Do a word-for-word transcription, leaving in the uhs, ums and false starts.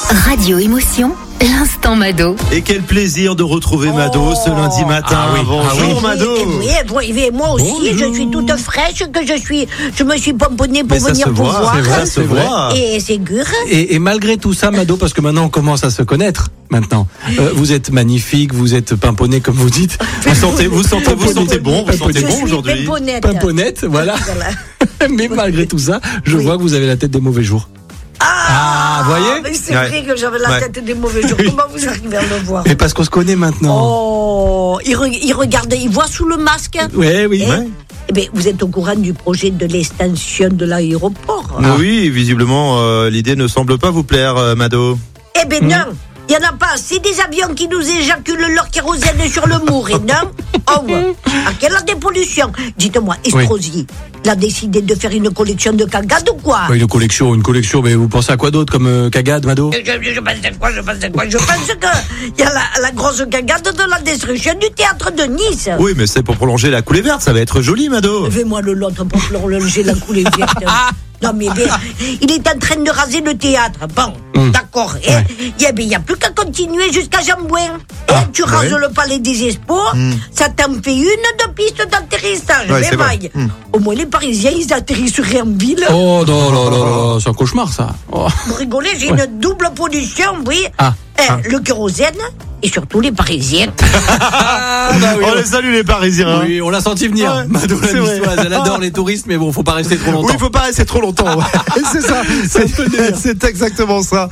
Radio Émotion, l'instant Mado. Et quel plaisir de retrouver Mado Oh. ce lundi matin. Ah oui. Bonjour Ah Mado. Oui, oui, oui, moi aussi, Bonjour. je suis toute fraîche, que je suis, je me suis pomponnée pour Mais ça venir se vous voit, voir. c'est vrai, ça se c'est vrai. voit. Et c'est gur. Et, et malgré tout ça, Mado, parce que maintenant on commence à se connaître, maintenant, euh, vous êtes magnifique, vous êtes pimponnée comme vous dites. Vous sentez, vous sentez, vous sentez bon, vous sentez Je bon suis aujourd'hui. pimponnette. pimponnette, voilà. Voilà. Mais malgré tout ça, je Oui. vois que vous avez la tête des mauvais jours. Ah, voyez mais c'est Ouais. vrai que j'avais la Ouais. tête des mauvais jours. Comment vous arrivez à le voir? Et parce qu'on se connaît maintenant. Oh, il, re- il regarde, il voit sous le masque. Ouais, oui. Eh, Ouais. eh bien, vous êtes au courant du projet de l'extension de l'aéroport? Ah oui, visiblement, euh, l'idée ne semble pas vous plaire, euh, Mado. Eh bien non, il n'y en a pas. C'est des avions qui nous éjaculent leur kérosène sur le mur, et non? Oh ouais. À quelle heure des pollutions? Dites-moi, Estrosi, il a décidé de faire une collection de cagades ou quoi? Ouais, une collection, une collection, mais vous pensez à quoi d'autre comme euh, cagade, Mado? Je, je, je pense à quoi? Je pense à quoi? Je pense qu'il y a la, la grosse cagade de la destruction du théâtre de Nice. Oui, mais c'est pour prolonger la coulée verte, ça va être joli, Mado. Fais-moi le l'autre pour prolonger la coulée verte. Non mais bien, il est en train de raser le théâtre. Bon, Hum. d'accord. Ouais. Il n'y a plus qu'à continuer jusqu'à Jambouin. Ah, tu ouais. rases le palais des Expos, ça t'en fait une de piste d'atterrissage. Ouais, mais c'est vrai. vaille. Hum. Au moins les Parisiens, ils atterrisseraient en ville. Oh non, non, non, non, c'est un cauchemar ça. Oh. Vous rigolez, j'ai Ouais. une double pollution, oui. Ah. Eh, Ah. Le kérosène et surtout les Parisiens. Ah, bah oui, On les salue les Parisiens. hein. oui, on l'a senti venir. Ouais, Mado la c'est vrai. niçoise, elle adore les touristes, mais bon, faut pas rester trop longtemps. Oui, il faut pas rester trop longtemps. ouais. C'est ça, C'est un peu le délire. c'est c'est exactement ça.